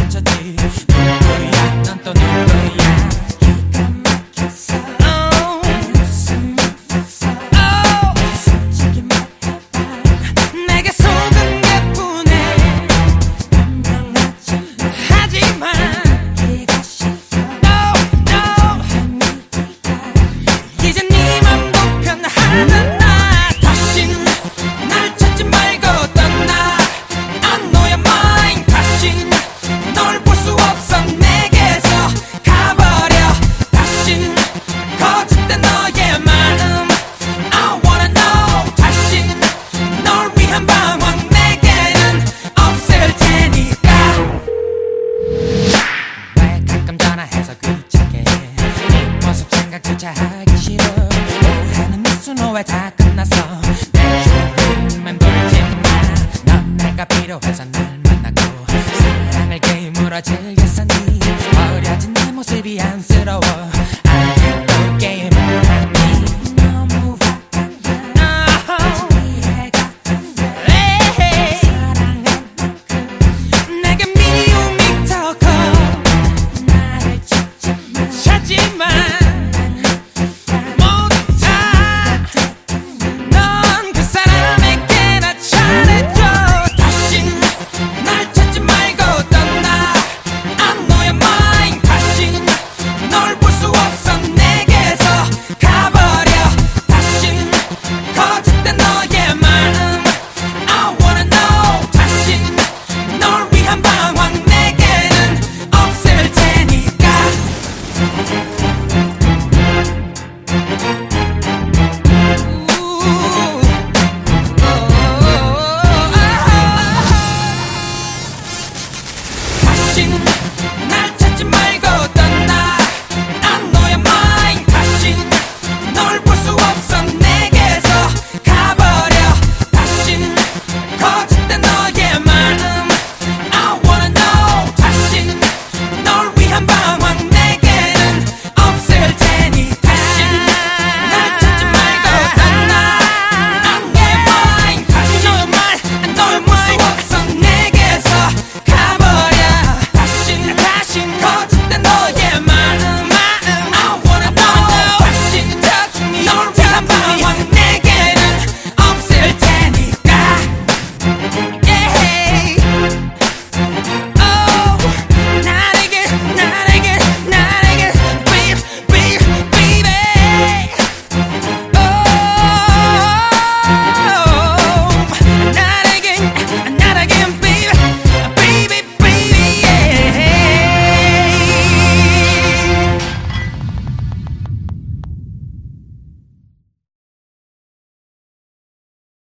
맞췄지. 누구야 넌 또 누구야. 기가 막혔어. 웃음 있었어. 솔직히 말해봐. 내게 속은 예쁘네. 분명하지만 기가 싫어. No 이제 네 맘도 편하잖아. 다신 날 찾지 말고 떠나. I know you're mine. 다신 널 볼 수 없어. 내게서 가버려. 다신 거짓된 너의 마음 I wanna know. 다신 널 위한 방황 내게는 없을 테니까. 왜 가끔 전화해서 귀찮게 네 모습 생각조차 하기 싫어. 오해는 미수노 왜 다 끝났어. 내 주위를 맴돌지마. 넌 내가 필요해서 날 만나고 사랑을 게임으로 즐겼었니. 어려진 내 모습이 안쓰러워.